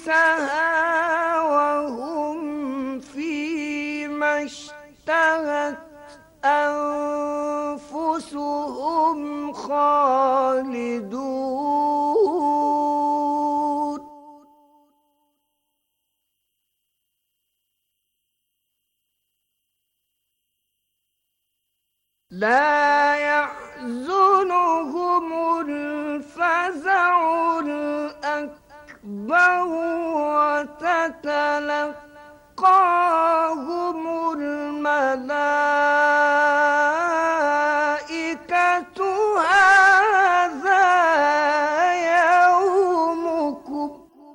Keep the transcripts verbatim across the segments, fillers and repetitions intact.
عيشها وهم فيما اشتهت أنفسهم خالدون لا يحزنهم الفزع الأكبر وتتلقاهم الملائكة هذا يومكم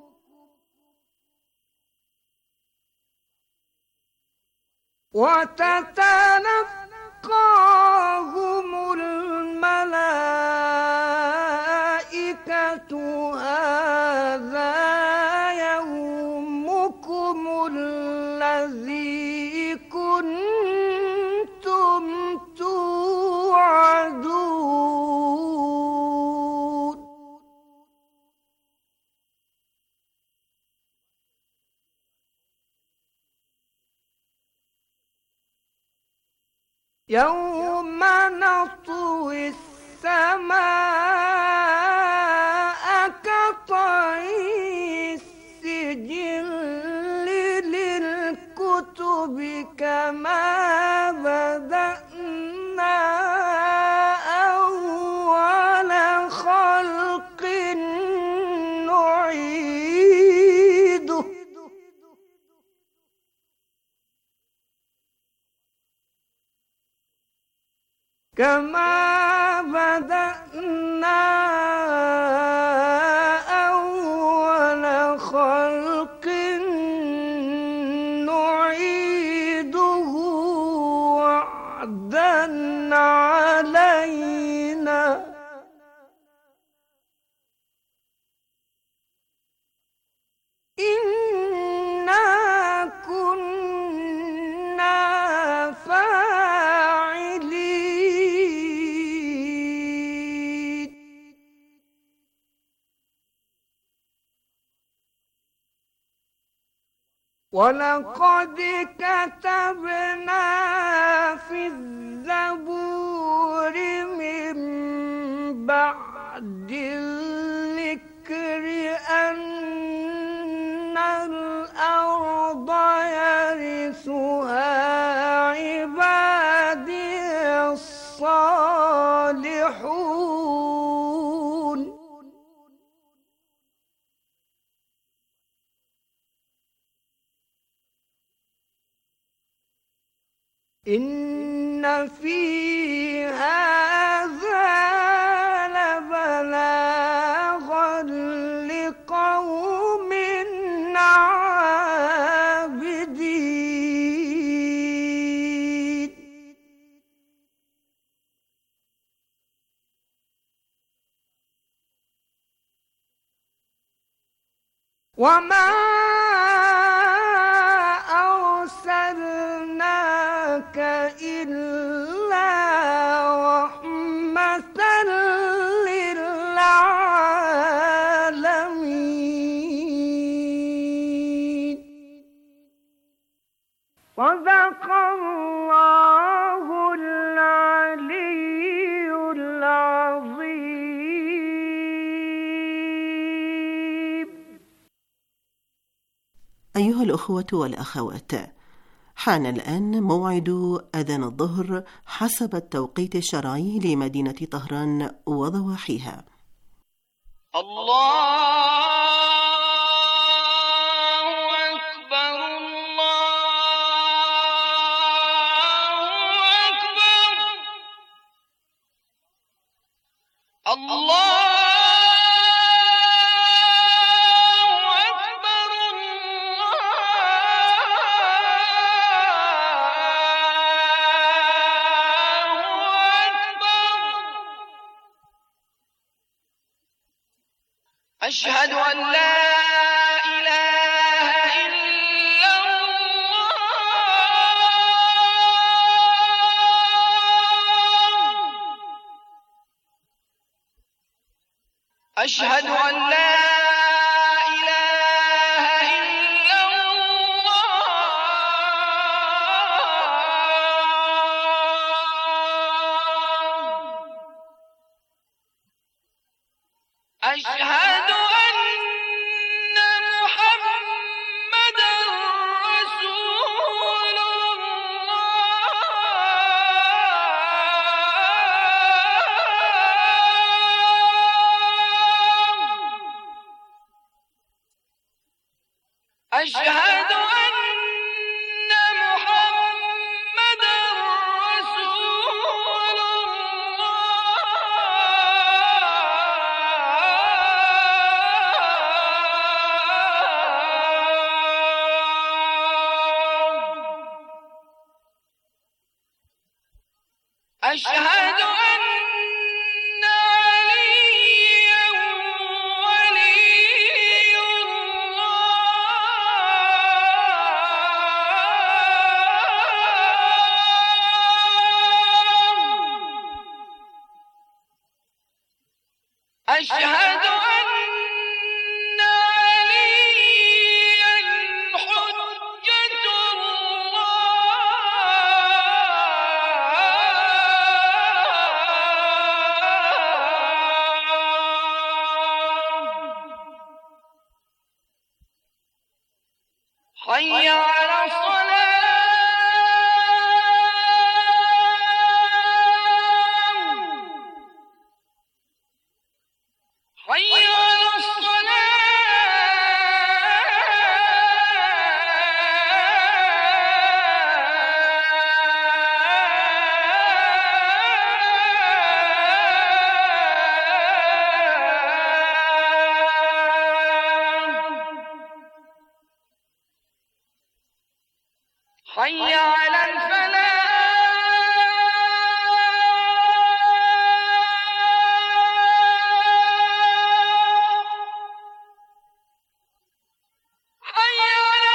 وتتلقاهم الملائكة هذا يومكم الذي كنتم توعدون يوم نطوي السماء كطي السجل للكتب كما بدأنا أول خلق نعيده كما بدأنا أول خلق نعيده وعدا علينا إنا كنا فاعلين ولقد كتبنا في الزبور من بعد الذكر أن الأرض يرثها عبادي الصالحون إن في هذا لبلاغا لقوم عابدين وما أرسلناك إلا رحمة للعالمين صدق الله العلي العظيم. أيها الأخوة والأخوات، حان الآن موعد أذان الظهر حسب التوقيت الشرعي لمدينة طهران وضواحيها. الله أشهد أن لا إله إلا الله أشهد أن لا إله أشهد أن محمدًا رسول الله. أشهد أن عليا ولي الله. أشهد أن عليا حجة الله. حي على الصلاة. حي على الصلاة. حي على الفلاح. حي على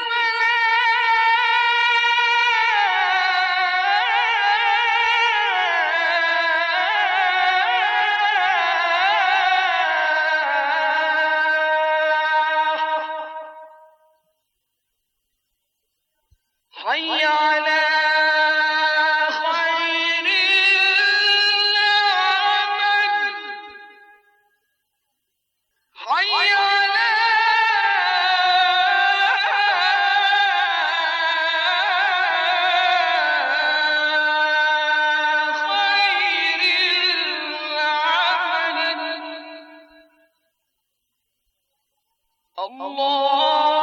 الفلاح. حي على خير العمل. حي على خير العمل. الله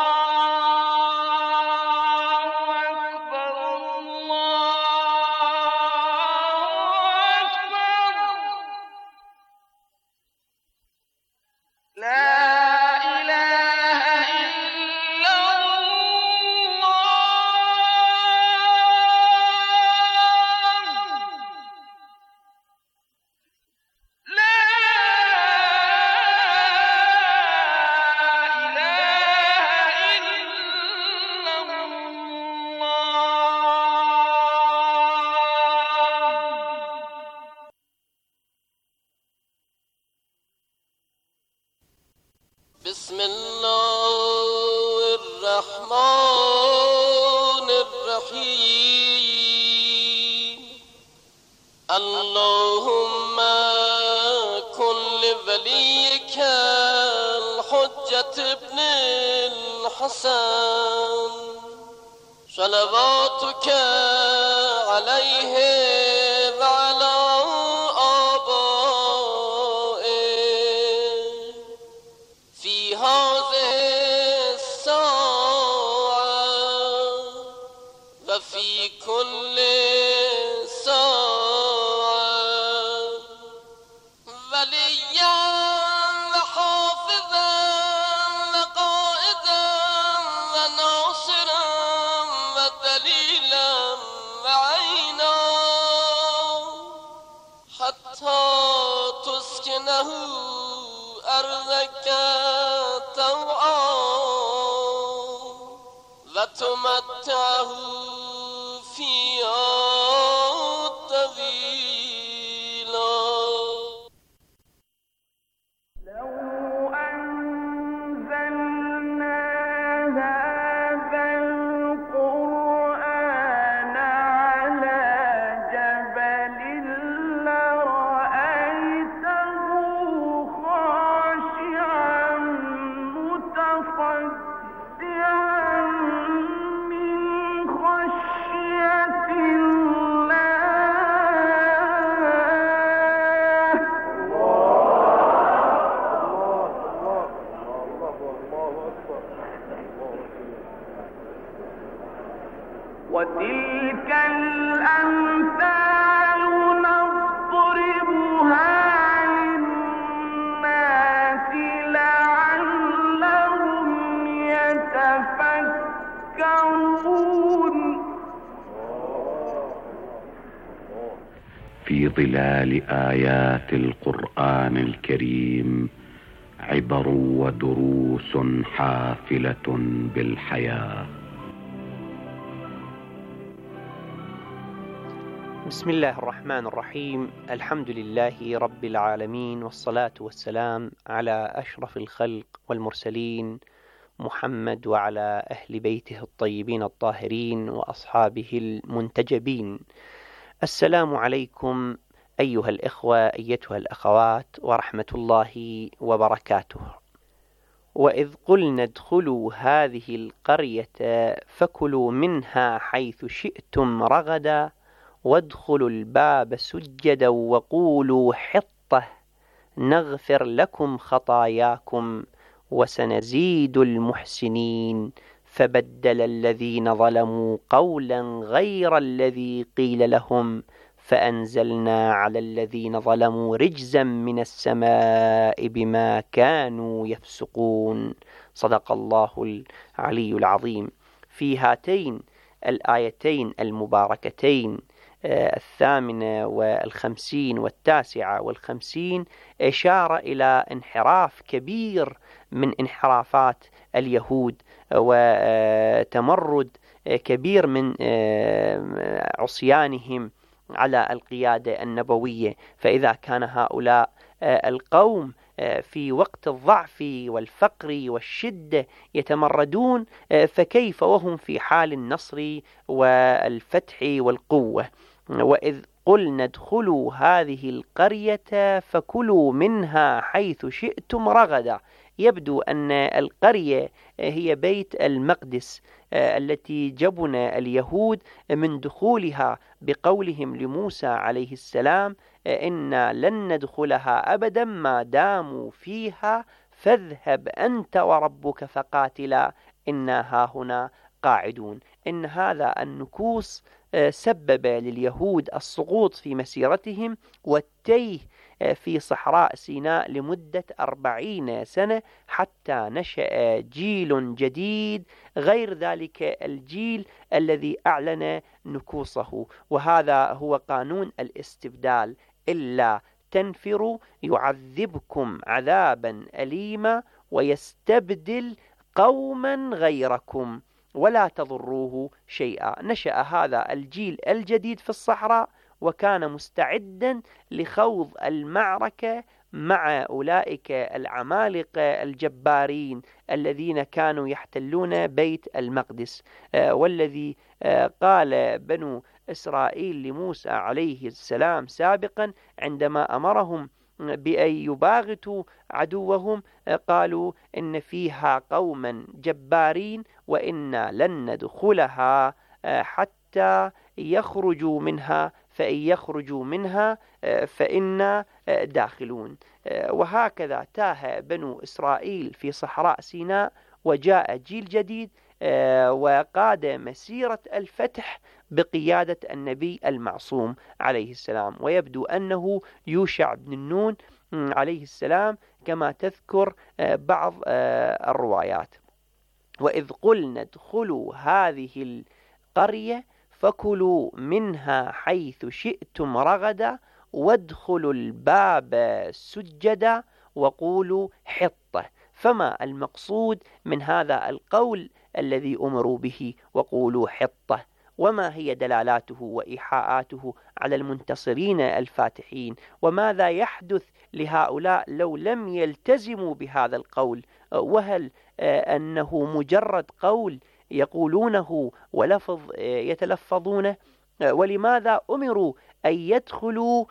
أكبر. الله أكبر. لا إله إلا الله. لا إله إلا الله. بسم الله الرحمن الرحيم. اللهم كن لوليك الحجة ابن الحسن صلواتك عليه وعلى آبائه في هذه الساعة وفي كل ساعة وليا وحافظا وقائدا وناصرا ودليلا وعينا حتى تسكنه أرضك طوعا وتمتعه فيها طويلا. لو أنزلنا هذا القرآن على جبل لرأيته خاشعا متصدعا من خشية وتلك الأمثال نضربها للناس لعلهم يتفكرون. في ظلال آيات القرآن الكريم عبر ودروس حافلة بالحياة. بسم الله الرحمن الرحيم. الحمد لله رب العالمين، والصلاة والسلام على أشرف الخلق والمرسلين محمد وعلى أهل بيته الطيبين الطاهرين وأصحابه المنتجبين. السلام عليكم أيها الإخوة أيتها الأخوات ورحمة الله وبركاته. وإذ قلنا ادخلوا هذه القرية فكلوا منها حيث شئتم رغدا وادخلوا الباب سجدا وقولوا حطة نغفر لكم خطاياكم وسنزيد المحسنين. فبدل الذين ظلموا قولا غير الذي قيل لهم فأنزلنا على الذين ظلموا رجزا من السماء بما كانوا يفسقون. صدق الله العلي العظيم. في هاتين الآيتين المباركتين الثامنة والخمسين والتاسعة والخمسين إشارة إلى انحراف كبير من انحرافات اليهود وتمرد كبير من عصيانهم على القيادة النبوية. فإذا كان هؤلاء القوم في وقت الضعف والفقر والشدة يتمردون، فكيف وهم في حال النصر والفتح والقوة؟ وإذ قلنا ادخلوا هذه القرية فكلوا منها حيث شئتم رغدا. يبدو أن القرية هي بيت المقدس التي جبن اليهود من دخولها بقولهم لموسى عليه السلام إنا لن ندخلها أبدا ما داموا فيها فاذهب أنت وربك فقاتلا إنا هاهنا قاعدون. إن هذا النكوص سبب لليهود السقوط في مسيرتهم والتيه في صحراء سيناء لمدة أربعين سنة حتى نشأ جيل جديد غير ذلك الجيل الذي أعلن نكوصه. وهذا هو قانون الاستبدال: إلا تنفروا يعذبكم عذابا أليما ويستبدل قوما غيركم ولا تضروه شيئا. نشأ هذا الجيل الجديد في الصحراء وكان مستعدا لخوض المعركة مع أولئك العمالقة الجبارين الذين كانوا يحتلون بيت المقدس. والذي قال بنو إسرائيل لموسى عليه السلام سابقا عندما أمرهم بأن يباغتوا عدوهم، قالوا إن فيها قوما جبارين وإنا لن ندخلها حتى يخرجوا منها فإن يخرجوا منها فإنا داخلون. وهكذا تاه بنو إسرائيل في صحراء سيناء وجاء جيل جديد وقاد مسيرة الفتح بقيادة النبي المعصوم عليه السلام. ويبدو أنه يوشع بن نون عليه السلام كما تذكر بعض الروايات. وإذ قلنا ادخلوا هذه القرية فكلوا منها حيث شئتم رغدا وادخلوا الباب سجدا وقولوا حطة. فما المقصود من هذا القول الذي أمروا به وقولوا حطة؟ وما هي دلالاته وإيحاءاته على المنتصرين الفاتحين؟ وماذا يحدث لهؤلاء لو لم يلتزموا بهذا القول؟ وهل أنه مجرد قول يقولونه ولفظ يتلفظونه؟ ولماذا أمروا أن يدخلوا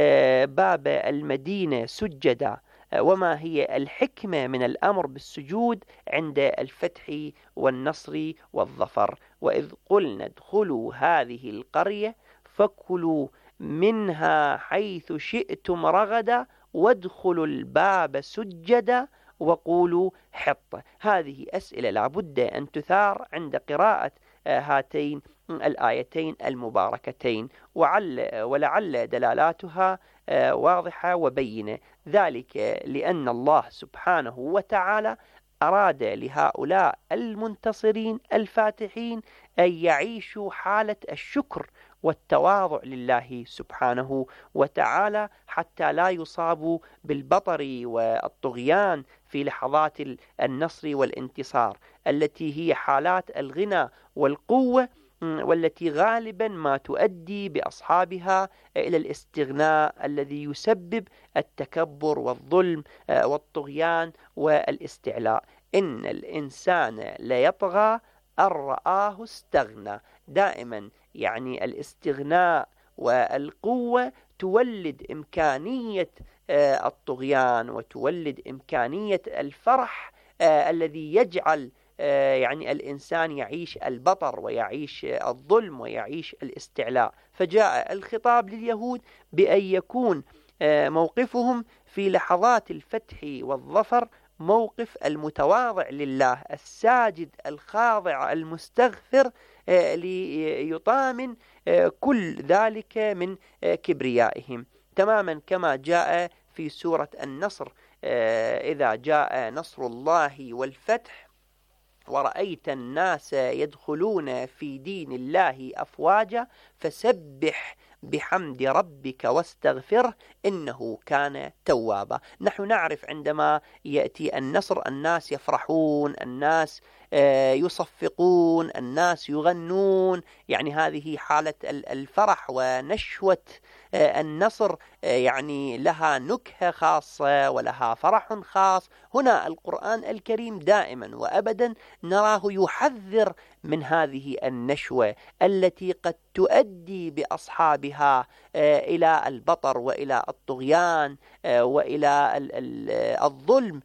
باب المدينة سجدا؟ وما هي الحكمة من الأمر بالسجود عند الفتح والنصر والظفر؟ وإذ قلنا ادخلوا هذه القرية فكلوا منها حيث شئتم رغدا وادخلوا الباب سجدا وقولوا حطة. هذه أسئلة لابد أن تثار عند قراءة هاتين الآيتين المباركتين، وعل ولعل دلالاتها واضحة وبينة، ذلك لأن الله سبحانه وتعالى أراد لهؤلاء المنتصرين الفاتحين أن يعيشوا حالة الشكر والتواضع لله سبحانه وتعالى، حتى لا يصابوا بالبطر والطغيان في لحظات النصر والانتصار التي هي حالات الغنى والقوة، والتي غالبا ما تؤدي بأصحابها إلى الاستغناء الذي يسبب التكبر والظلم والطغيان والاستعلاء. إن الإنسان ليطغى أن رآه استغنى. دائما يعني الاستغناء والقوة تولد إمكانية الطغيان، وتولد إمكانية الفرح الذي يجعل يعني الإنسان يعيش البطر ويعيش الظلم ويعيش الاستعلاء. فجاء الخطاب لليهود بأن يكون موقفهم في لحظات الفتح والظفر موقف المتواضع لله، الساجد الخاضع المستغفر ليطامن كل ذلك من كبريائهم، تماما كما جاء في سورة النصر: إذا جاء نصر الله والفتح ورأيت الناس يدخلون في دين الله أفواجا فسبح بحمد ربك واستغفره إنه كان توابا. نحن نعرف عندما يأتي النصر الناس يفرحون، الناس يصفقون، الناس يغنون، يعني هذه حالة الفرح ونشوة النصر، يعني لها نكهة خاصة ولها فرح خاص. هنا القرآن الكريم دائما وأبدا نراه يحذر من هذه النشوة التي قد تؤدي بأصحابها إلى البطر وإلى الطغيان وإلى الظلم.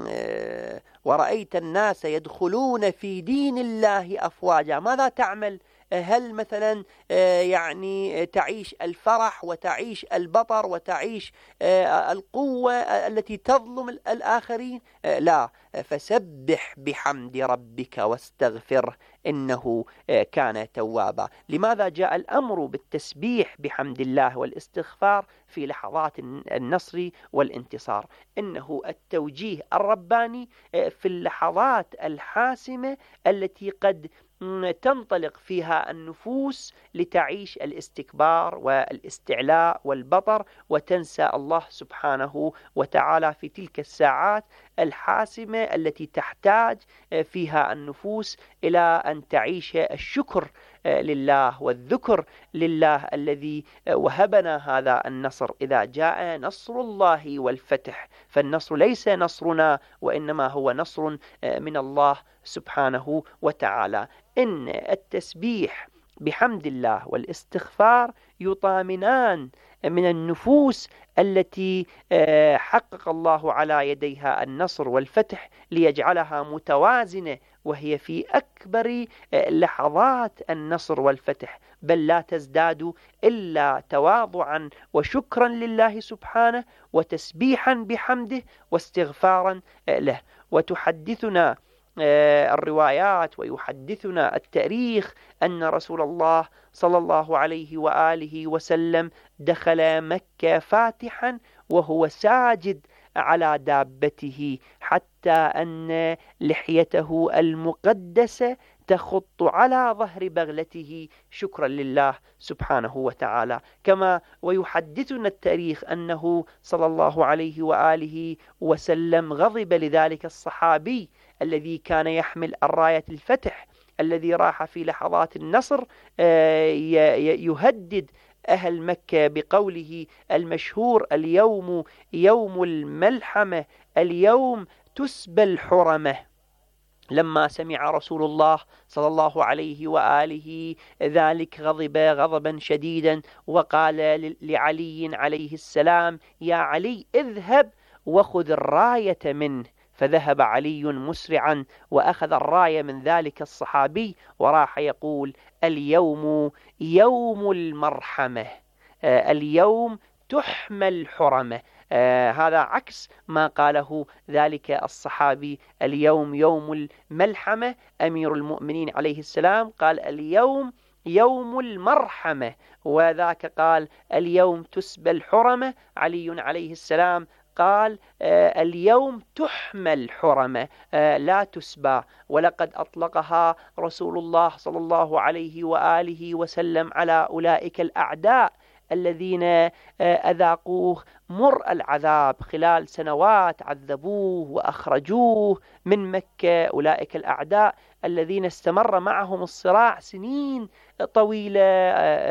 ورأيت الناس يدخلون في دين الله أفواجا. ماذا تعمل؟ هل مثلا يعني تعيش الفرح وتعيش البطر وتعيش القوة التي تظلم الآخرين؟ لا، فسبح بحمد ربك واستغفره إنه كان توابا. لماذا جاء الأمر بالتسبيح بحمد الله والاستغفار في لحظات النصر والانتصار؟ إنه التوجيه الرباني في اللحظات الحاسمة التي قد تنطلق فيها النفوس لتعيش الاستكبار والاستعلاء والبطر، وتنسى الله سبحانه وتعالى في تلك الساعات الحاسمة التي تحتاج فيها النفوس إلى أن تعيش الشكر لله والذكر لله الذي وهبنا هذا النصر. إذا جاء نصر الله والفتح، فالنصر ليس نصرنا وإنما هو نصر من الله سبحانه وتعالى. إن التسبيح بحمد الله والاستغفار يطامنان من النفوس التي حقق الله على يديها النصر والفتح ليجعلها متوازنة، وهي في أكبر لحظات النصر والفتح، بل لا تزداد إلا تواضعا وشكرا لله سبحانه وتسبيحا بحمده واستغفارا له. وتحدثنا الروايات ويحدثنا التاريخ أن رسول الله صلى الله عليه وآله وسلم دخل مكة فاتحا وهو ساجد على دابته، حتى أن لحيته المقدسة تخط على ظهر بغلته شكرا لله سبحانه وتعالى. كما ويحدثنا التاريخ أنه صلى الله عليه وآله وسلم غضب لذلك الصحابي الذي كان يحمل الراية الفتح، الذي راح في لحظات النصر يهدد أهل مكة بقوله المشهور: اليوم يوم الملحمة، اليوم تسبى الحرمة. لما سمع رسول الله صلى الله عليه وآله ذلك غضب غضبا شديدا، وقال لعلي عليه السلام: يا علي اذهب وخذ الراية منه. فذهب علي مسرعا وأخذ الراية من ذلك الصحابي وراح يقول: اليوم يوم المرحمة، اليوم تحمى الحرمة. آه هذا عكس ما قاله ذلك الصحابي: اليوم يوم الملحمة. أمير المؤمنين عليه السلام قال: اليوم يوم المرحمة، وذاك قال: اليوم تسبى الحرمة. علي عليه السلام قال: آه اليوم تحمى الحرمة آه لا تسبى. ولقد أطلقها رسول الله صلى الله عليه وآله وسلم على أولئك الأعداء الذين آه أذاقوه مر العذاب خلال سنوات، عذبوه وأخرجوه من مكة. أولئك الأعداء الذين استمر معهم الصراع سنين طويلة،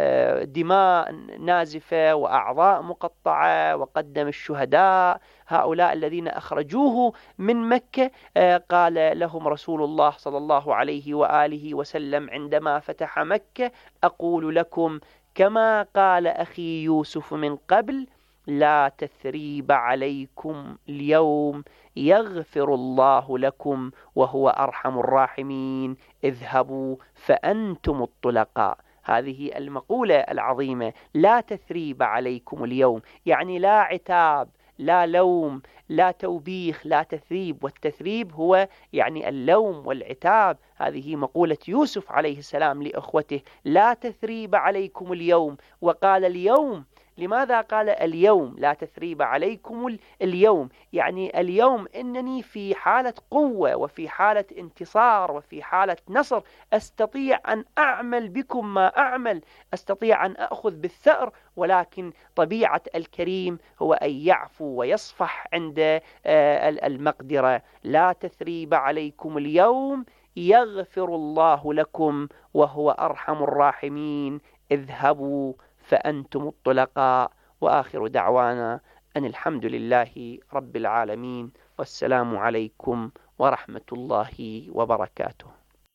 دماء نازفة وأعضاء مقطعة، وقدم الشهداء. هؤلاء الذين أخرجوه من مكة قال لهم رسول الله صلى الله عليه وآله وسلم عندما فتح مكة: أقول لكم كما قال أخي يوسف من قبل: لا تثريب عليكم اليوم، يغفر الله لكم وهو أرحم الراحمين، اذهبوا فأنتم الطلقاء. هذه المقولة العظيمة: لا تثريب عليكم اليوم، يعني لا عتاب، لا لوم، لا توبيخ، لا تثريب. والتثريب هو يعني اللوم والعتاب. هذه مقولة يوسف عليه السلام لأخوته: لا تثريب عليكم اليوم. وقال اليوم. لماذا قال اليوم لا تثريب عليكم اليوم؟ يعني اليوم إنني في حالة قوة وفي حالة انتصار وفي حالة نصر، أستطيع أن أعمل بكم ما أعمل، أستطيع أن أخذ بالثأر، ولكن طبيعة الكريم هو أن يعفو ويصفح عند المقدرة. لا تثريب عليكم اليوم، يغفر الله لكم وهو أرحم الراحمين، اذهبوا فأنتم الطلقاء. وآخر دعوانا أن الحمد لله رب العالمين، والسلام عليكم ورحمة الله وبركاته.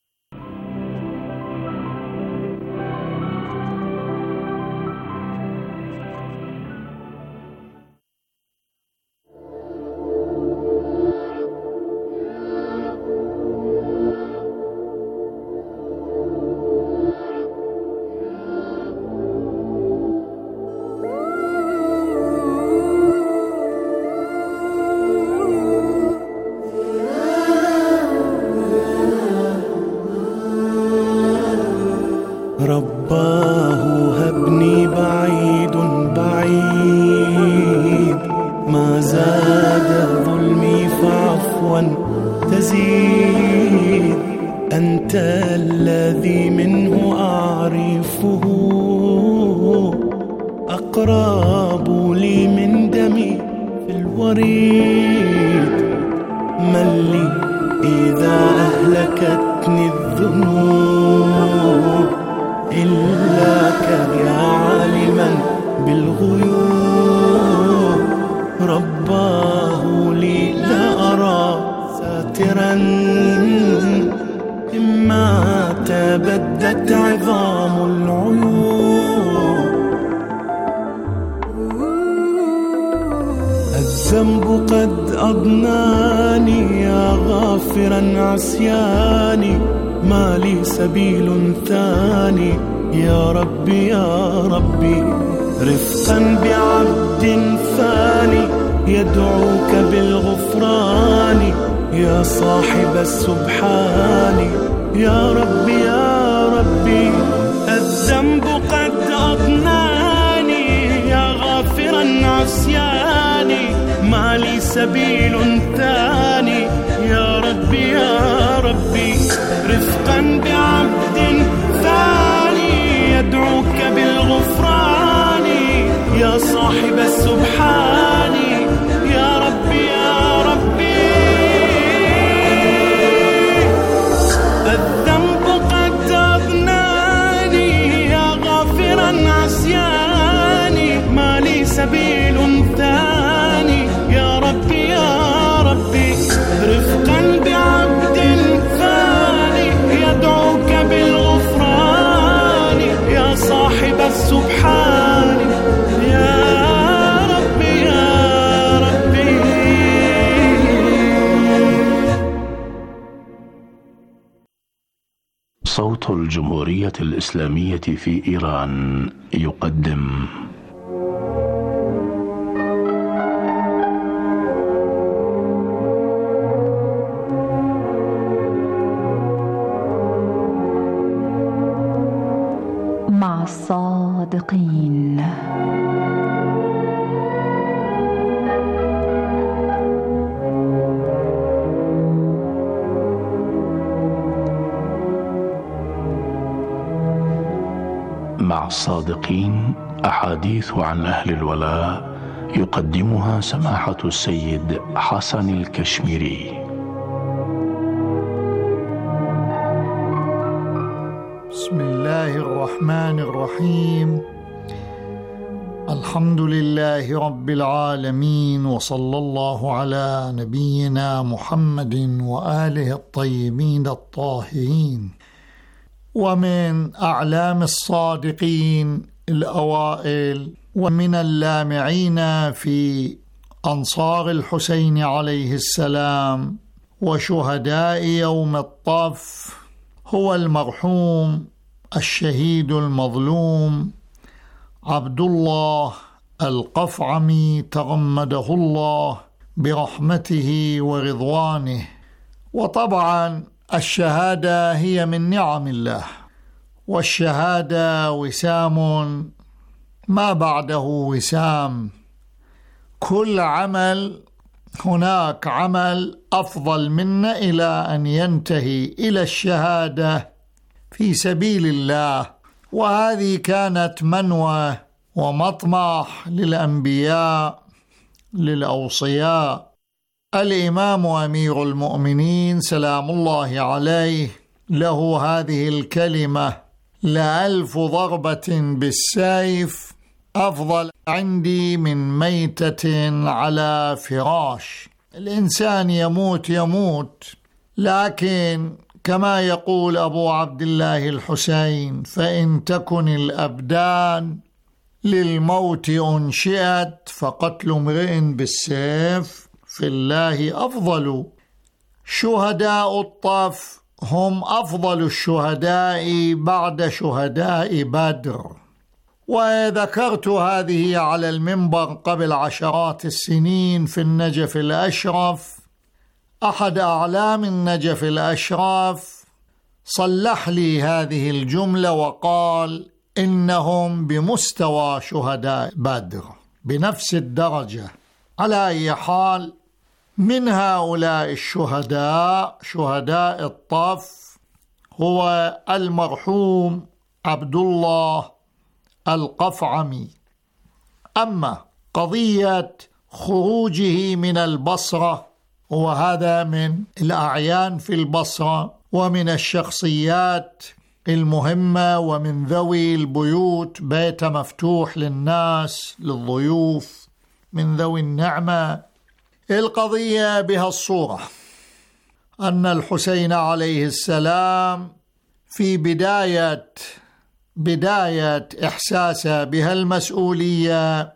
رباه هبني بعيد بعيد، ما زاد ظلمي فعفوا تزيد. أنت الذي منه أعرفه، أقرب لي من دمي في الوريد. من لي إذا أهلكتني الذنوب إلاك يا عالما بالغيوب. رباه لي لا أرى ساترا، إما تبدت عظام العيوب. الذنب قد أضناني يا غافرا عصياني، ما لي سبيل ثاني يا ربي يا ربي. رفقا بعبد ثاني يدعوك بالغفران، يا صاحب السبحان يا ربي يا ربي. الذنب قد أضناني يا غافرا عصياني، ما لي سبيل ثاني يا ربي يا ربي. رفقا بعبد ثاني يدعوك بالغفران، يا صاحب السبحان يا ربي يا ربي. الذنب قد أضناني يا غافرا عصياني، ما لي سبيل ثاني يا ربي يا ربي. رفقا بعبد ثاني يدعوك بالغفران، يا صاحب السبحان يا ربي يا ربي. صوت الجمهورية الإسلامية في إيران يقدم مع الصادقين. مع الصادقين، أحاديث عن أهل الولاء، يقدمها سماحة السيد حسن الكشميري. بسم الله الرحمن الرحيم. الحمد لله رب العالمين، وصلى الله على نبينا محمد وآله الطيبين الطاهرين. ومن أعلام الصادقين الأوائل ومن اللامعين في أنصار الحسين عليه السلام وشهداء يوم الطف هو المرحوم الشهيد المظلوم عبد الله القفعمي تغمده الله برحمته ورضوانه. وطبعا الشهادة هي من نعم الله، والشهادة وسام ما بعده وسام. كل عمل هناك عمل أفضل منه إلى أن ينتهي إلى الشهادة في سبيل الله، وهذه كانت منوى ومطمح للأنبياء للأوصياء. الإمام أمير المؤمنين سلام الله عليه له هذه الكلمة: لألف ضربة بالسيف أفضل عندي من ميتة على فراش. الإنسان يموت يموت، لكن كما يقول أبو عبد الله الحسين: فإن تكن الأبدان للموت أنشئت فقتل امرئ بالسيف في الله أفضل. شهداء الطف هم أفضل الشهداء بعد شهداء بدر. وذكرت هذه على المنبر قبل عشرات السنين في النجف الأشرف. أحد أعلام النجف الأشرف صلح لي هذه الجملة وقال إنهم بمستوى شهداء بدر بنفس الدرجة. على أي حال، من هؤلاء الشهداء شهداء الطف هو المرحوم عبد الله القفعمي. أما قضية خروجه من البصرة، وهذا من الأعيان في البصرة ومن الشخصيات المهمة ومن ذوي البيوت، بيت مفتوح للناس للضيوف من ذوي النعمة. القضية بها الصورة أن الحسين عليه السلام في بداية بداية إحساسه بها المسؤولية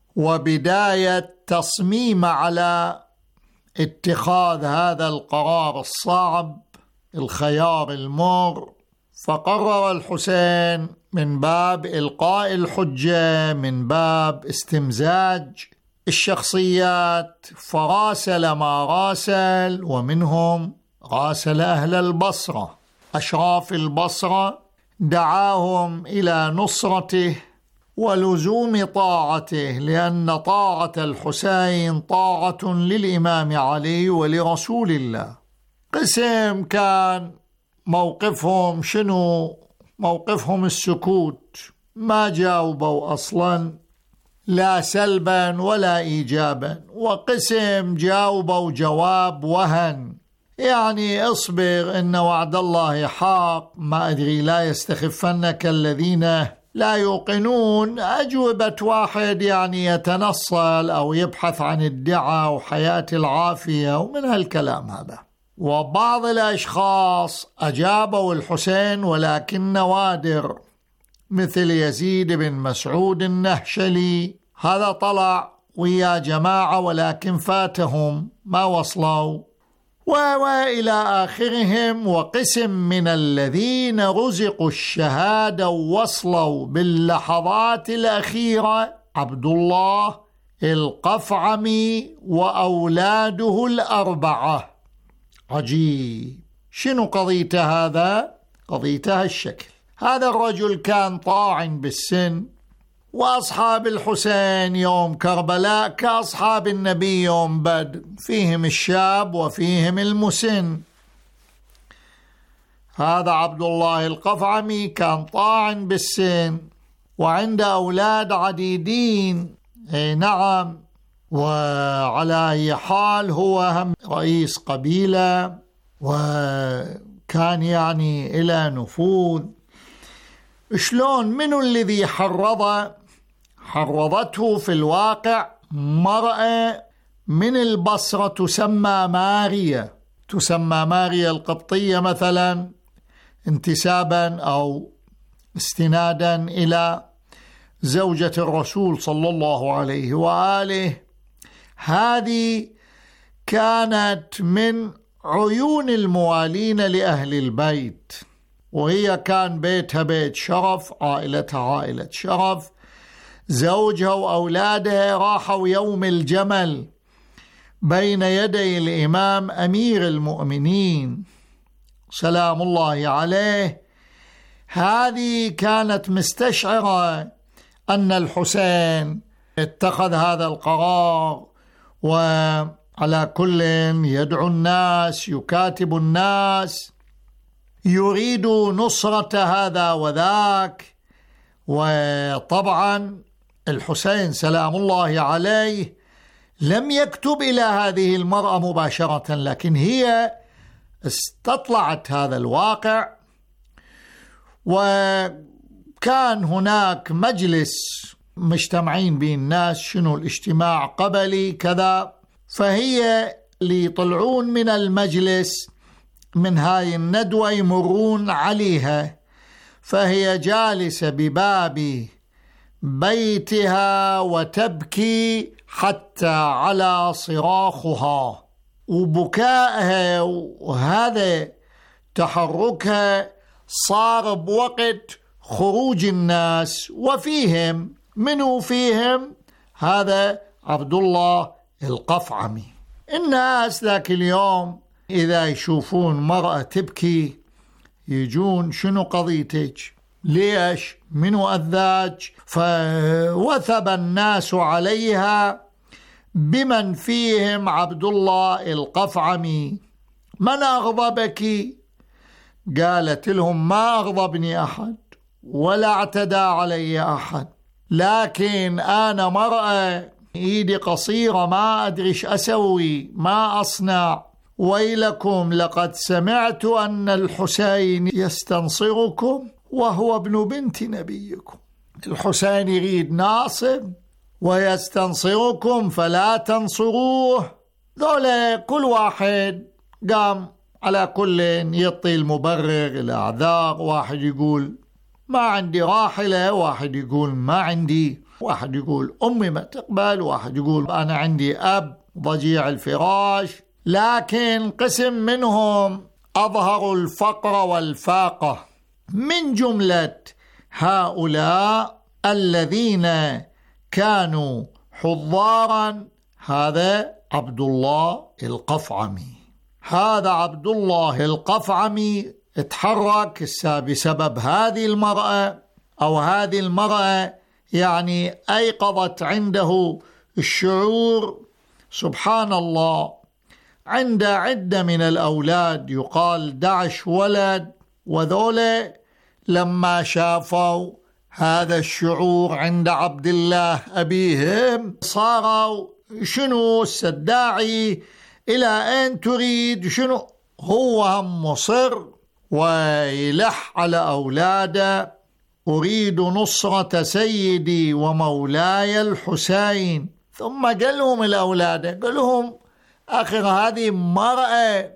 وبداية تصميم على اتخاذ هذا القرار الصعب، الخيار المر، فقرر الحسين من باب إلقاء الحجة، من باب استمزاج الشخصيات، فراسل ما راسل، ومنهم راسل أهل البصرة أشراف البصرة، دعاهم إلى نصرته ولزوم طاعته، لأن طاعة الحسين طاعة للإمام علي ولرسول الله. قسم كان موقفهم شنو؟ موقفهم السكوت، ما جاوبوا أصلا لا سلبا ولا إيجابا. وقسم جاوبوا جواب وهن، يعني اصبر إن وعد الله حق، ما أدري لا يستخفنك الذين لا يوقنون. أجوبة واحد يعني يتنصل أو يبحث عن الدعاء وحياة العافية ومن هالكلام هذا. وبعض الأشخاص أجابوا الحسين ولكن نوادر، مثل يزيد بن مسعود النهشلي، هذا طلع ويا جماعة ولكن فاتهم ما وصلوا، وإلى آخرهم. وقسم من الذين رزقوا الشهادة ووصلوا باللحظات الأخيرة عبد الله القفعمي وأولاده الأربعة. عجيب، شنو قضيته هذا؟ قضيتها الشكل. هذا الرجل كان طاعن بالسن، وأصحاب الحسين يوم كربلاء كأصحاب النبي يوم بدر، فيهم الشاب وفيهم المسن. هذا عبد الله القفعمي كان طاعن بالسن وعنده أولاد عديدين، اي نعم، وعلى أي حال هو هم رئيس قبيلة وكان يعني إلى نفوذ. شلون؟ منو الذي حرض حرضته في الواقع مرأة من البصرة تسمى ماريا، تسمى ماريا القبطية مثلا، انتسابا أو استنادا إلى زوجة الرسول صلى الله عليه وآله. هذه كانت من عيون الموالين لأهل البيت، وهي كان بيتها بيت شرف، عائلتها عائلة شرف. زوجها وأولادها راحوا يوم الجمل بين يدي الإمام أمير المؤمنين سلام الله عليه. هذه كانت مستشعرة أن الحسين اتخذ هذا القرار، وعلى كل يدعو الناس، يكاتب الناس، يريد نصرة هذا وذاك. وطبعا الحسين سلام الله عليه لم يكتب إلى هذه المرأة مباشرة، لكن هي استطلعت هذا الواقع، وكان هناك مجلس مجتمعين به الناس، شنو الاجتماع قبلي كذا، فهي اللي يطلعون من المجلس من هاي الندوة يمرون عليها، فهي جالسة بباب بيتها وتبكي حتى على صراخها وبكائها، وهذا تحركها صار بوقت خروج الناس، وفيهم منو فيهم؟ هذا عبد الله القفعمي. الناس ذاك اليوم إذا يشوفون مرأة تبكي يجون شنو قضيتك؟ ليش؟ منو أذاك؟ فوثب الناس عليها بمن فيهم عبد الله القفعمي. من أغضبك؟ قالت لهم ما أغضبني أحد ولا اعتدى علي أحد، لكن أنا مرأة إيدي قصيرة، ما أدري إيش أسوي، ما أصنع. ويلكم لقد سمعت أن الحسين يستنصركم وهو ابن بنت نبيكم. الحسين يريد ناصر ويستنصركم فلا تنصروه. ذولا كل واحد قام على كل يعطي المبرر الأعذار، واحد يقول ما عندي راحلة، واحد يقول ما عندي، واحد يقول أمي ما تقبل، واحد يقول أنا عندي أب ضجيع الفراش. لكن قسم منهم أظهروا الفقر والفاقة. من جملة هؤلاء الذين كانوا حضارا هذا عبد الله القفعمي. هذا عبد الله القفعمي اتحرك بسبب هذه المرأة، أو هذه المرأة يعني أيقظت عنده الشعور. سبحان الله، عند عدة من الأولاد يقال دعش ولد، وذولا لما شافوا هذا الشعور عند عبد الله أبيهم صاروا شنو السداعي، إلى أين تريد، شنو هو هم مصر ويلح على أولاده، أريد نصرة سيدي ومولاي الحسين. ثم قال لهم الأولاد، قال لهم آخر هذه مرأة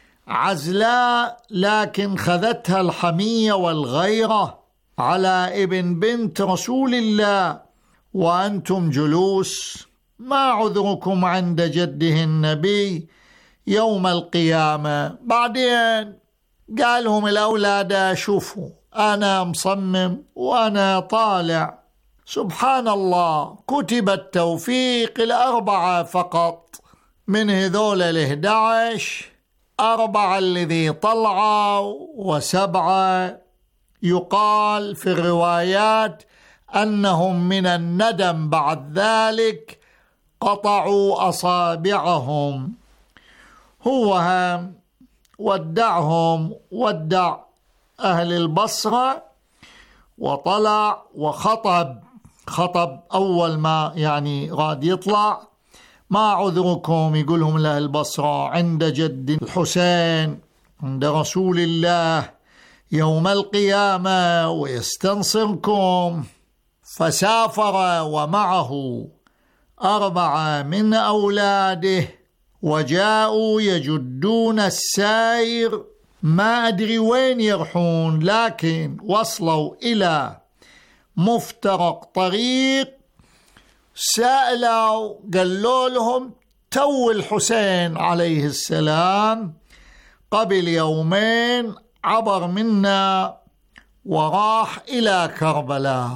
عزلاء لكن خذتها الحمية والغيرة على ابن بنت رسول الله، وأنتم جلوس، ما عذركم عند جده النبي يوم القيامة. بعدين قالهم الأولاد شوفوا أنا مصمم وأنا طالع، سبحان الله، كتب التوفيق الأربعة فقط من هذول الإحدى عشر، أربعة الذي طلعوا وسبعة يقال في الروايات أنهم من الندم بعد ذلك قطعوا أصابعهم. هو هم ودعهم، ودع أهل البصرة وطلع وخطب خطب أول ما يعني غاد يطلع: ما عذركم، يقولهم لأهل البصرة، عند جد الحسين عند رسول الله يوم القيامة ويستنصركم. فسافر ومعه أربعة من أولاده وجاءوا يجدون السائر، ما أدري وين يرحون، لكن وصلوا إلى مفترق طريق. سألوا قالوا لهم: تو الحسين عليه السلام قبل يومين عبر منا وراح إلى كربلاء.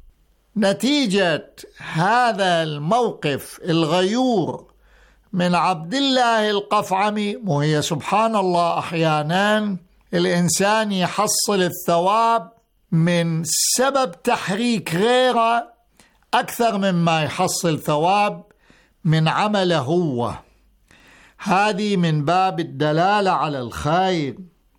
نتيجة هذا الموقف الغيور من عبد الله القفعمي، وهي سبحان الله أحيانا الإنسان يحصل الثواب من سبب تحريك غيره أكثر مما يحصل ثواب من عمله هو. هذه من باب الدلالة على الخير.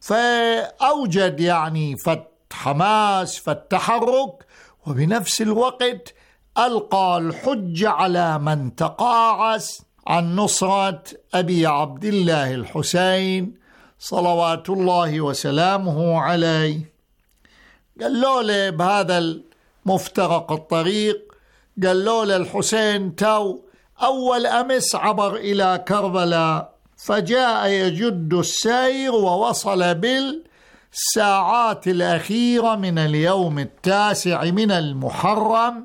فأوجد يعني فالحماس فالتحرك، وبنفس الوقت ألقى الحجة على من تقاعس عن نصرة أبي عبد الله الحسين صلوات الله وسلامه عليه. قالوا له بهذا المفترق الطريق، قالوا له الحسين تو أول أمس عبر إلى كربلاء، فجاء يجد السير ووصل بالساعات الأخيرة من اليوم التاسع من المحرم،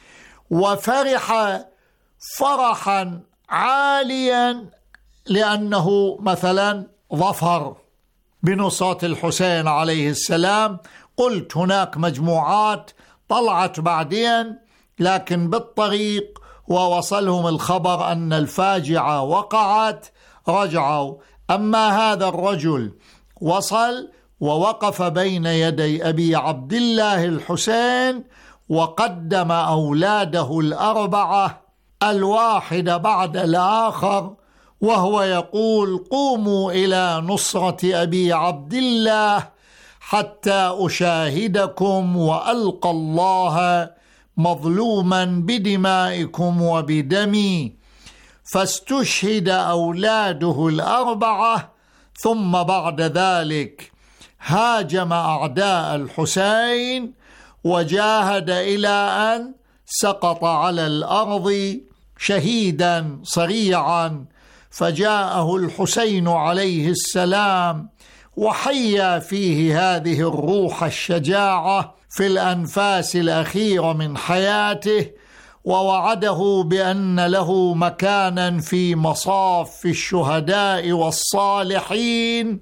وفرح فرحا عاليا لأنه مثلا ظفر بنصرة الحسين عليه السلام. قلت هناك مجموعات طلعت بعدين، لكن بالطريق ووصلهم الخبر أن الفاجعة وقعت رجعوا. أما هذا الرجل وصل ووقف بين يدي أبي عبد الله الحسين وقدم أولاده الأربعة الواحد بعد الآخر، وهو يقول: قوموا إلى نصرة أبي عبد الله حتى أشاهدكم وألقى الله مظلوما بدمائكم وبدمي. فاستشهد أولاده الأربعة، ثم بعد ذلك هاجم أعداء الحسين وجاهد إلى أن سقط على الأرض شهيدا صريعا. فجاءه الحسين عليه السلام وحيا فيه هذه الروح الشجاعة في الأنفاس الأخيرة من حياته، ووعده بأن له مكانا في مصاف الشهداء والصالحين.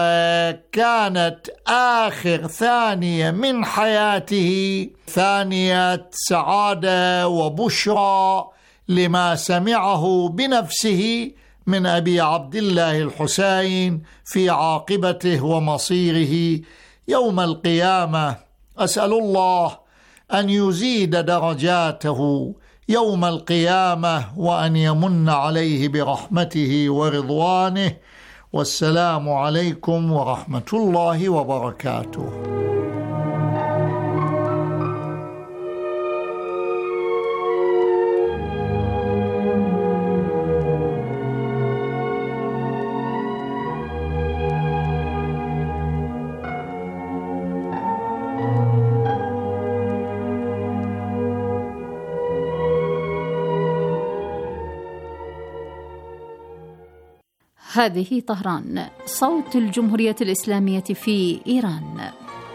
فكانت آخر ثانية من حياته ثانية سعادة وبشرى لما سمعه بنفسه من أبي عبد الله الحسين في عاقبته ومصيره يوم القيامة. أسأل الله أن يزيد درجاته يوم القيامة وأن يمن عليه برحمته ورضوانه. والسلام عليكم ورحمة الله وبركاته. هذه طهران، صوت الجمهورية الإسلامية في إيران.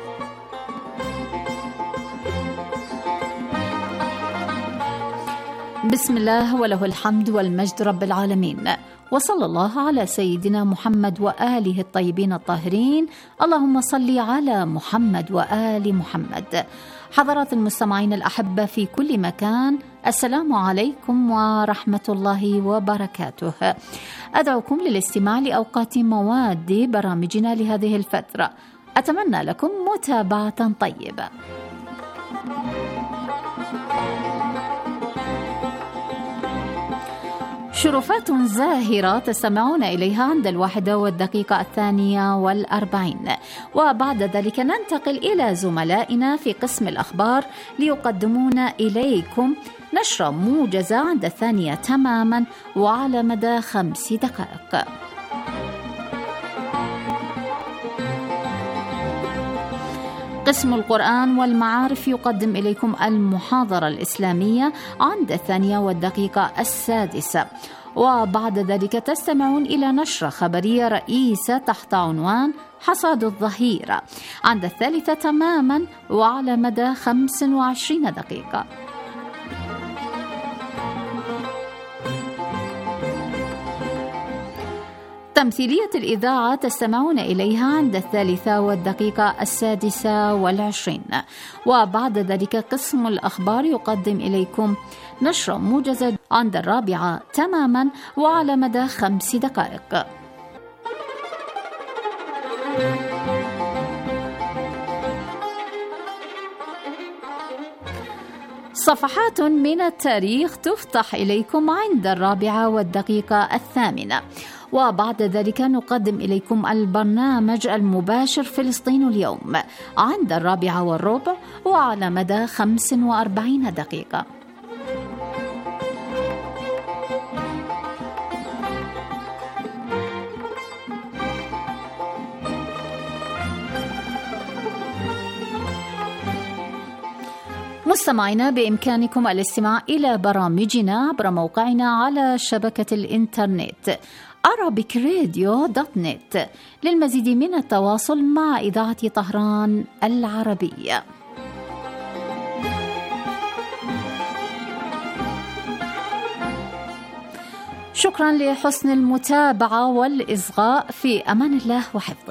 بسم الله وله الحمد والمجد رب العالمين، وصلى الله على سيدنا محمد وآله الطيبين الطاهرين. اللهم صل على محمد وآل محمد. حضرات المستمعين الأحبة في كل مكان، السلام عليكم ورحمة الله وبركاته. أدعوكم للاستماع لأوقات مواد برامجنا لهذه الفترة. أتمنى لكم متابعة طيبة. شرفات زاهرة تستمعون إليها عند الواحدة والدقيقة الثانية والأربعين، وبعد ذلك ننتقل إلى زملائنا في قسم الأخبار ليقدمون إليكم نشرة موجزة عند الثانية تماما وعلى مدى خمس دقائق. قسم القرآن والمعارف يقدم إليكم المحاضرة الإسلامية عند الثانية والدقيقة السادسة، وبعد ذلك تستمعون إلى نشرة خبرية رئيسة تحت عنوان حصاد الظهيرة عند الثالثة تماما وعلى مدى خمس وعشرين دقيقة. تمثيلية الإذاعة تستمعون إليها عند الثالثة والدقيقة السادسة والعشرين، وبعد ذلك قسم الأخبار يقدم إليكم نشرة موجزة عند الرابعة تماما وعلى مدى خمس دقائق. صفحات من التاريخ تفتح إليكم عند الرابعة والدقيقة الثامنة، وبعد ذلك نقدم إليكم البرنامج المباشر فلسطين اليوم عند الرابعة والربع وعلى مدى خمس وأربعين دقيقة. مستمعينا، بإمكانكم الاستماع إلى برامجنا عبر موقعنا على شبكة الإنترنت arabic radio دوت نت للمزيد من التواصل مع إذاعة طهران العربية. شكرا لحسن المتابعة والإصغاء، في أمان الله وحفظه.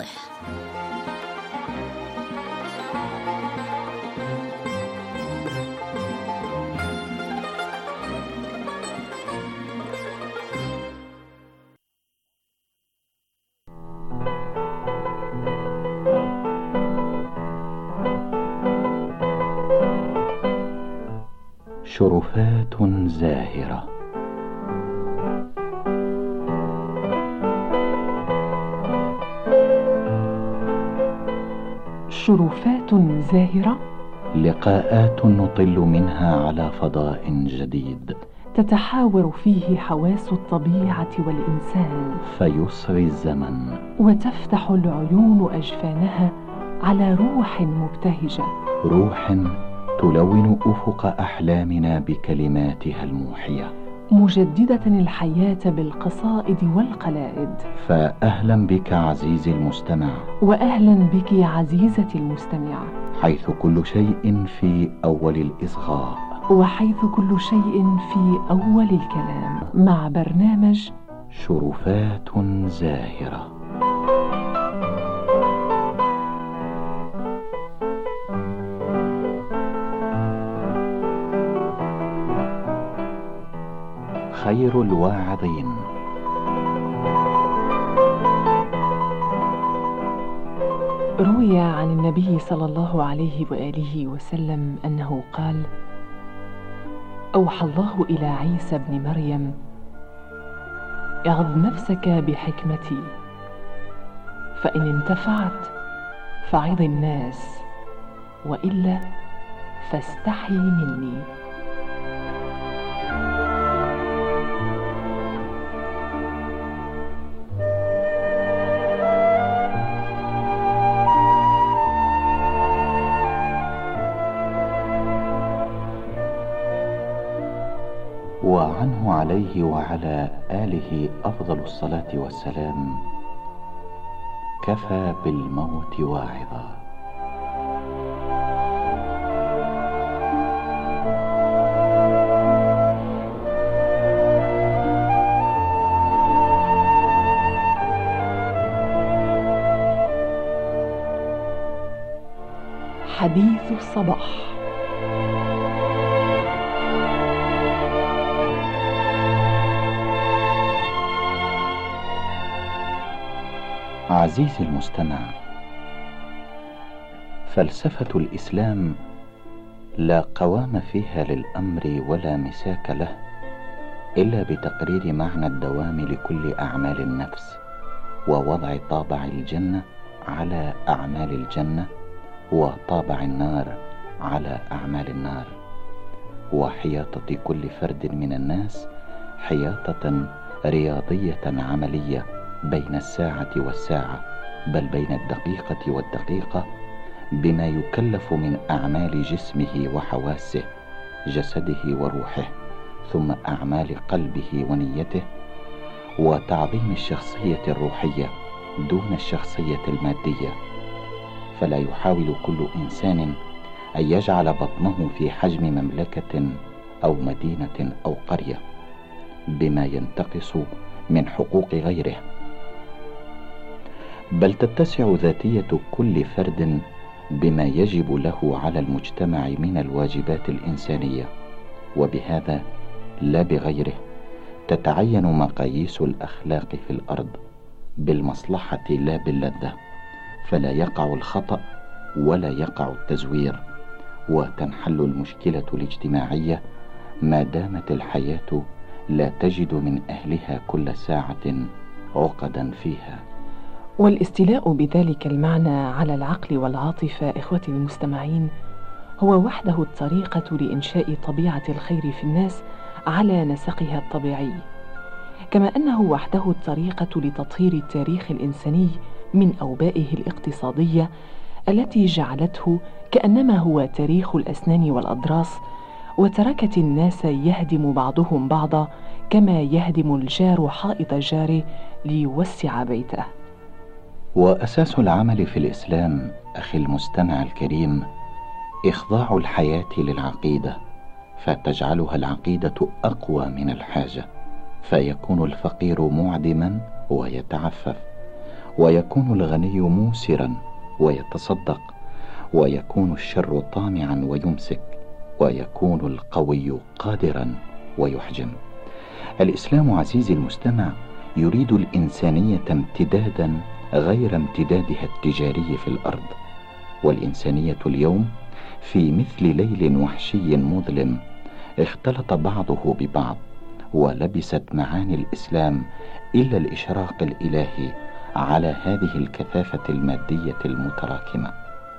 شرفات زاهرة. شرفات زاهرة، لقاءات نطل منها على فضاء جديد تتحاور فيه حواس الطبيعة والإنسان، فيسري الزمن وتفتح العيون أجفانها على روح مبتهجة، روح تلون أفق أحلامنا بكلماتها الموحية، مجددة الحياة بالقصائد والقلائد. فأهلا بك عزيزي المستمع، وأهلا بك عزيزتي المستمعة، حيث كل شيء في أول الإصغاء، وحيث كل شيء في أول الكلام، مع برنامج شرفات زاهرة. خير الواعظين. روي عن النبي صلى الله عليه وآله وسلم أنه قال: أوحى الله إلى عيسى بن مريم: اعظ نفسك بحكمتي، فإن انتفعت فعظ الناس، وإلا فاستحي مني. وعنه عليه وعلى آله أفضل الصلاة والسلام: كفى بالموت واعظا. حديث الصباح. عزيزي المستمع، فلسفة الإسلام لا قوام فيها للأمر ولا مساك له إلا بتقرير معنى الدوام لكل أعمال النفس، ووضع طابع الجنة على أعمال الجنة، وطابع النار على أعمال النار، وحياطة كل فرد من الناس حياطة رياضية عملية بين الساعة والساعة، بل بين الدقيقة والدقيقة، بما يكلف من أعمال جسمه وحواسه، جسده وروحه، ثم أعمال قلبه ونيته، وتعظيم الشخصية الروحية دون الشخصية المادية. فلا يحاول كل إنسان أن يجعل بطنه في حجم مملكة أو مدينة أو قرية بما ينتقص من حقوق غيره، بل تتسع ذاتية كل فرد بما يجب له على المجتمع من الواجبات الإنسانية، وبهذا لا بغيره تتعين مقاييس الأخلاق في الأرض بالمصلحة لا باللذة، فلا يقع الخطأ ولا يقع التزوير، وتنحل المشكلة الاجتماعية ما دامت الحياة لا تجد من أهلها كل ساعة عقدا فيها. والاستيلاء بذلك المعنى على العقل والعاطفة إخوتي المستمعين هو وحده الطريقة لإنشاء طبيعة الخير في الناس على نسقها الطبيعي، كما أنه وحده الطريقة لتطهير التاريخ الإنساني من أوبائه الاقتصادية التي جعلته كأنما هو تاريخ الأسنان والأضراس، وتركت الناس يهدم بعضهم بعضا كما يهدم الجار حائط جاره ليوسع بيته. وأساس العمل في الإسلام أخي المستمع الكريم إخضاع الحياة للعقيدة، فتجعلها العقيدة أقوى من الحاجة، فيكون الفقير معدما ويتعفف، ويكون الغني موسرا ويتصدق، ويكون الشر طامعا ويمسك، ويكون القوي قادرا ويحجم. الإسلام عزيزي المستمع يريد الإنسانية امتدادا غير امتدادها التجاري في الأرض، والإنسانية اليوم في مثل ليل وحشي مظلم اختلط بعضه ببعض، ولبست معاني الإسلام إلا الإشراق الإلهي على هذه الكثافة المادية المتراكمة.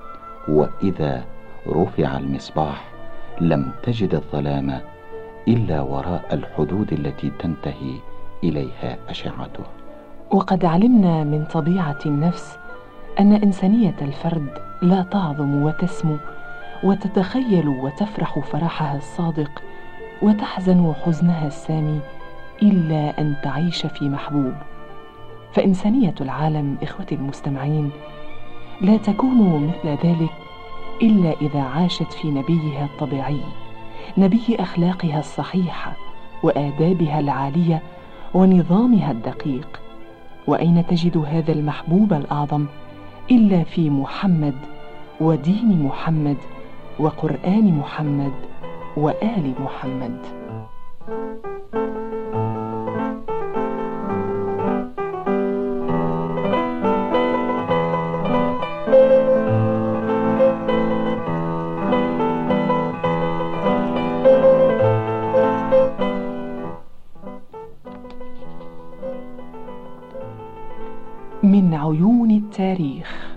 وإذا رفع المصباح لم تجد الظلام إلا وراء الحدود التي تنتهي إليها أشعته. وقد علمنا من طبيعة النفس أن إنسانية الفرد لا تعظم وتسمو وتتخيل وتفرح فرحها الصادق وتحزن حزنها السامي إلا أن تعيش في محبوب. فإنسانية العالم إخوتي المستمعين لا تكون مثل ذلك إلا إذا عاشت في نبيها الطبيعي، نبي أخلاقها الصحيحة وآدابها العالية ونظامها الدقيق. وأين تجد هذا المحبوب الأعظم إلا في محمد ودين محمد وقرآن محمد وآل محمد. من عيون التاريخ.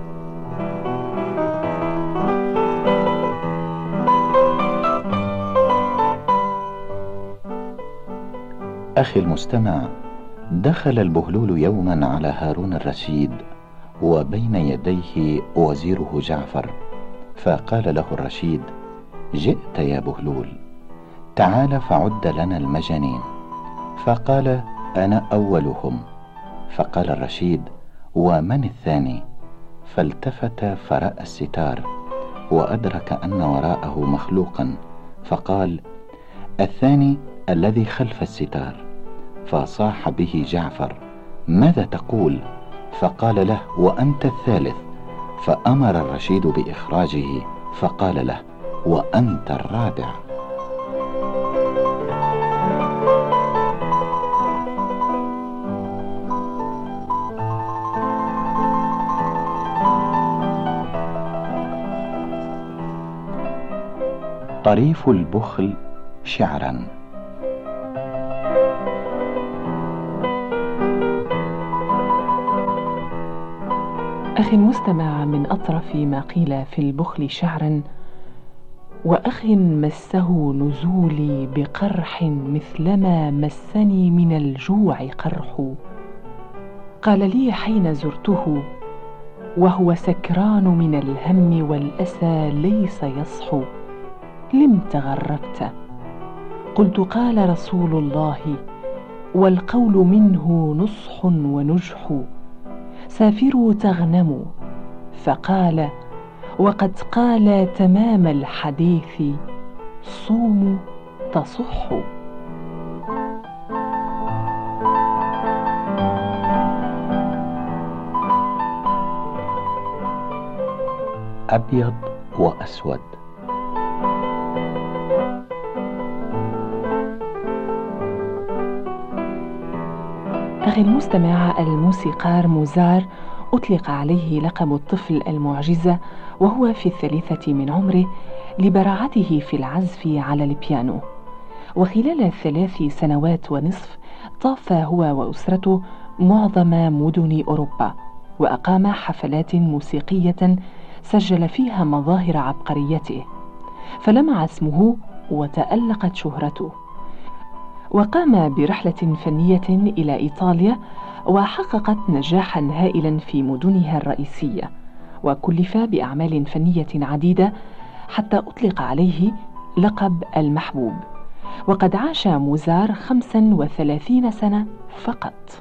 أخي المستمع، دخل البهلول يوما على هارون الرشيد وبين يديه وزيره جعفر، فقال له الرشيد: جئت يا بهلول، تعال فعد لنا المجانين. فقال: أنا أولهم. فقال الرشيد: ومن الثاني؟ فالتفت فرأى الستار وأدرك أن وراءه مخلوقا، فقال: الثاني الذي خلف الستار. فصاح به جعفر: ماذا تقول؟ فقال له: وأنت الثالث. فأمر الرشيد بإخراجه، فقال له: وأنت الرابع. طريف البخل شعرا. أخي المستمع، من أطرف ما قيل في البخل شعرا: وأخ مسه نزولي بقرح مثلما مسني من الجوع قرح، قال لي حين زرته وهو سكران من الهم والأسى ليس يصحو: لم تغربت؟ قلت: قال رسول الله والقول منه نصح ونجح، سافروا تغنموا. فقال وقد قال تمام الحديث: صوموا تصحوا. أبيض وأسود. أخي المستمع، الموسيقار موزار أطلق عليه لقب الطفل المعجزة وهو في الثالثة من عمره لبراعته في العزف على البيانو. وخلال ثلاث سنوات ونصف طاف هو وأسرته معظم مدن أوروبا، وأقام حفلات موسيقية سجل فيها مظاهر عبقريته، فلمع اسمه وتألقت شهرته. وقام برحلة فنية إلى إيطاليا وحققت نجاحا هائلا في مدنها الرئيسية، وكلف بأعمال فنية عديدة حتى أطلق عليه لقب المحبوب. وقد عاش موزار خمسا وثلاثين سنة فقط.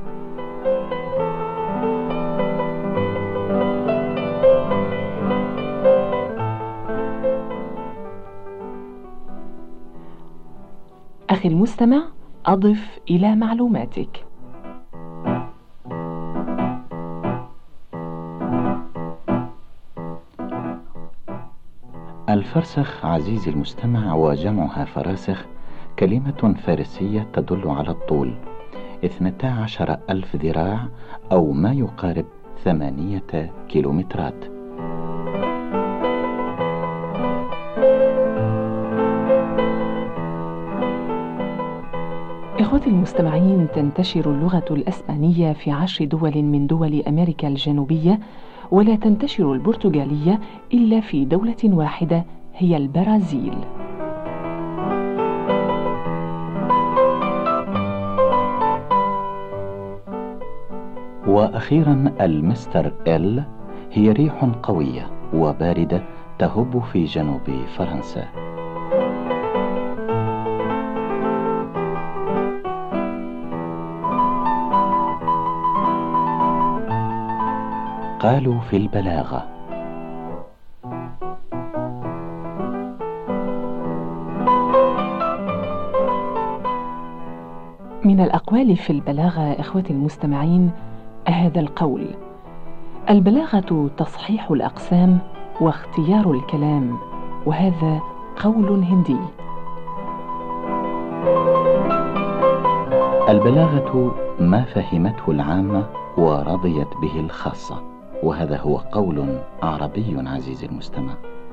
أخي المستمع، أضف إلى معلوماتك. الفرسخ عزيزي المستمع وجمعها فراسخ كلمة فارسية تدل على الطول، اثنتا عشر ألف ذراع أو ما يقارب ثمانية كيلومترات. إخوتي المستمعين، تنتشر اللغة الأسبانية في عشر دول من دول أمريكا الجنوبية، ولا تنتشر البرتغالية إلا في دولة واحدة هي البرازيل. وأخيرا المستر إل هي ريح قوية وباردة تهب في جنوب فرنسا. قالوا في البلاغة: من الأقوال في البلاغة إخوتي المستمعين هذا القول: البلاغة تصحيح الأقسام واختيار الكلام، وهذا قول هندي. البلاغة ما فهمته العامة ورضيت به الخاصة، وهذا هو قول عربي عزيزي المستمع.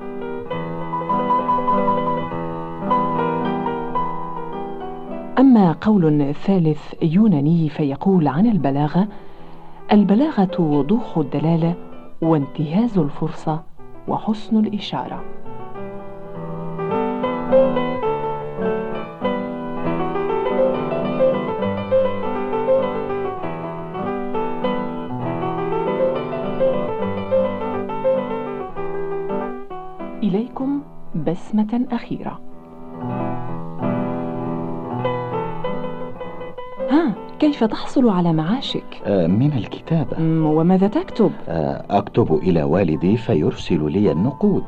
أما قول ثالث يوناني فيقول عن البلاغة: البلاغة وضوح الدلالة وانتهاز الفرصة وحسن الإشارة. إليكم بسمة أخيرة. ها، كيف تحصل على معاشك؟ آه من الكتابة. وماذا تكتب؟ آه أكتب إلى والدي فيرسل لي النقود.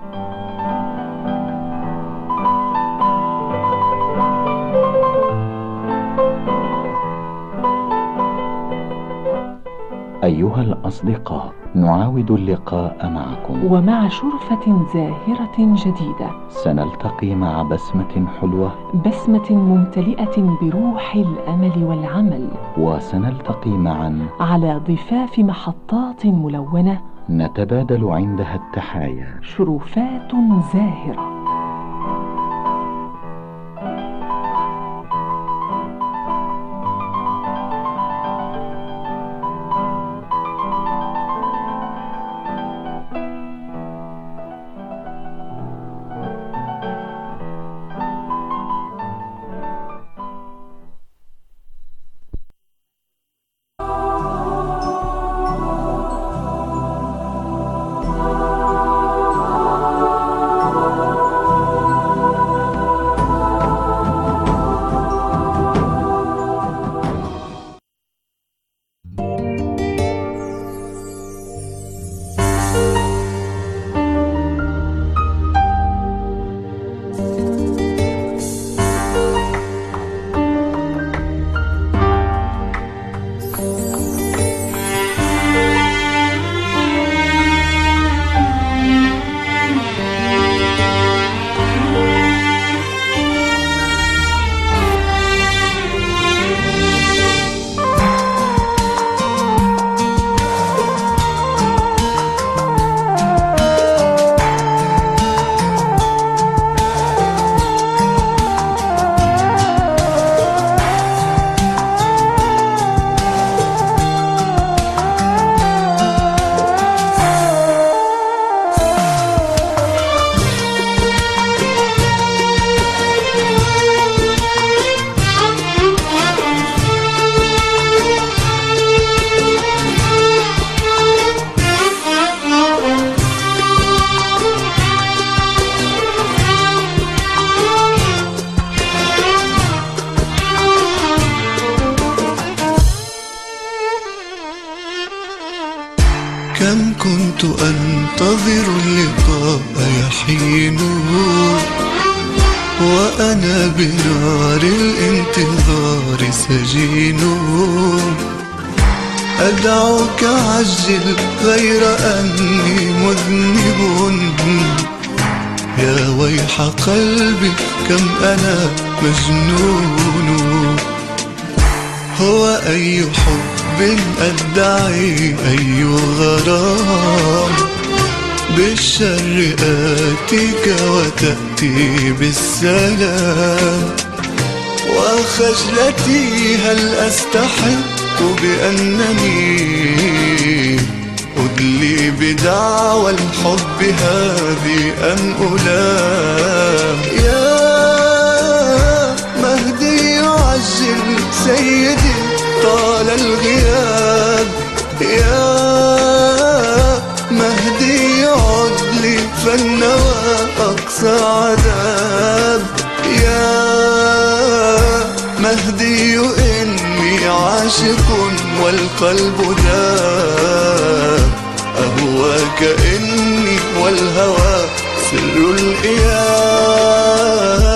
أيها الأصدقاء، نعاود اللقاء معكم ومع شرفة زاهرة جديدة. سنلتقي مع بسمة حلوة، بسمة ممتلئة بروح الأمل والعمل، وسنلتقي معا على ضفاف محطات ملونة نتبادل عندها التحايا. شرفات زاهرة. ينتظر اللقاء يحين، وأنا بنار الانتظار سجين. أدعوك عجل غير أني مذنب، يا ويح قلبي كم أنا مجنون. هو أي حب أدعي أي غرام، بالشر آتيك وتأتي بالسلام. وخجلتي هل أستحق بأنني أدلي بدعوى الحب هذه أم ألام؟ يا مهدي عجل سيدي طال الغياب، يا مهدي عد لي فالنوى أقصى عذاب. يا مهدي إني عاشق والقلب داب، أهواك إني والهوى سر الإيام.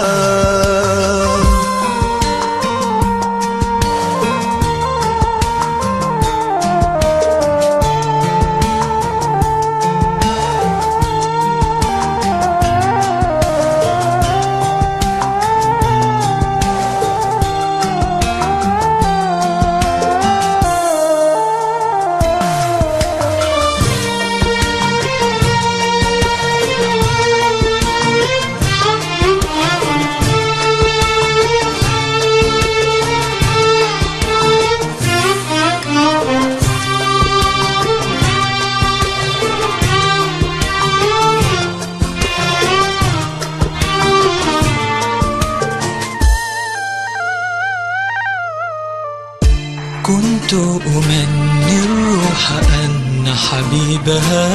كنت أمني الروح أن حبيبها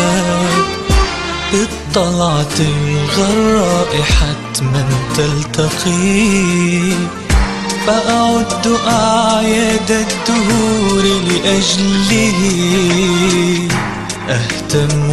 بالطلعة الغراء حتما تلتقي، فأعد أعياد الدهور لأجله أهتم